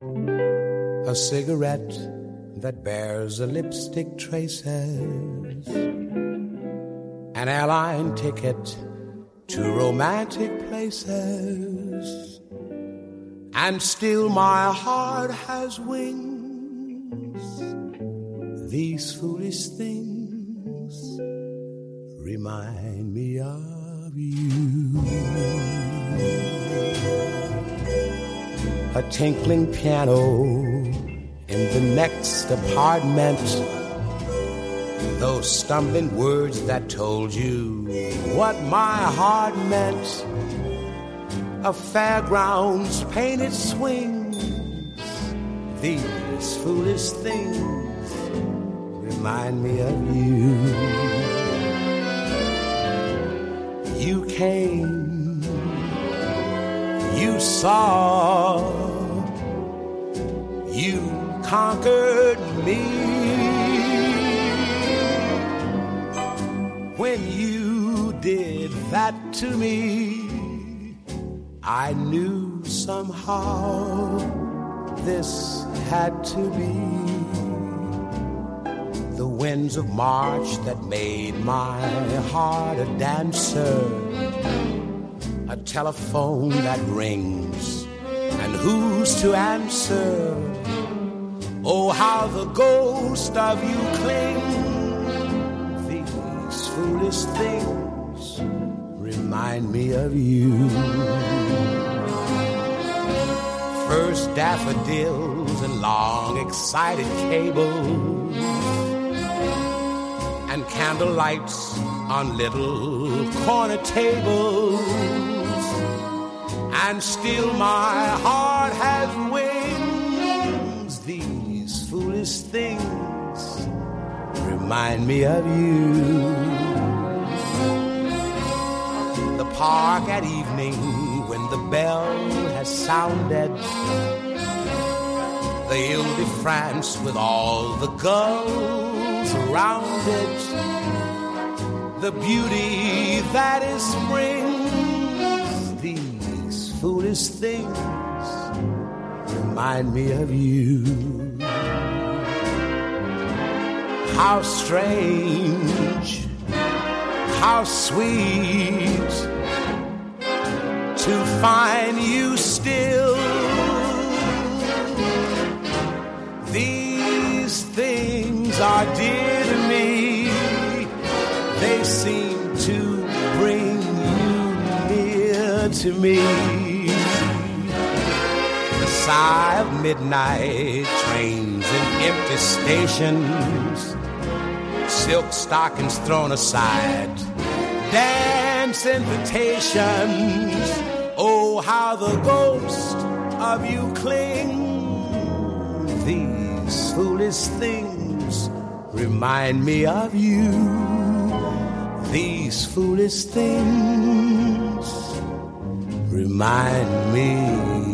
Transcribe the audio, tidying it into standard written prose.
A cigarette that bears the lipstick traces, an airline ticket to romantic places, and still my heart has wings. These foolish things remind me of you. A tinkling piano in the next apartment, those stumbling words that told you what my heart meant. A fairground's painted swings, these foolish things remind me of you. You came, you saw, you conquered me. When you did that to me, I knew somehow this had to be. The winds of March that made my heart a dancer, a telephone that rings and who's to answer? Oh, how the ghost of you clings. These foolish things remind me of you. First daffodils and long excited cables, and candle lights on little corner tables, and still my heart has wings. These foolish things remind me of you. The park at evening when the bell has sounded, the Ile-de-France with all the gulls around it, the beauty that is spring. These foolish things remind me of you. How strange, how sweet to find you still. These things are dear to me. They seem to bring you near to me. The sigh of midnight trains in empty stations, silk stockings thrown aside, dance invitations. Oh, how the ghost of you clings. These foolish things remind me of you. These foolish things remind me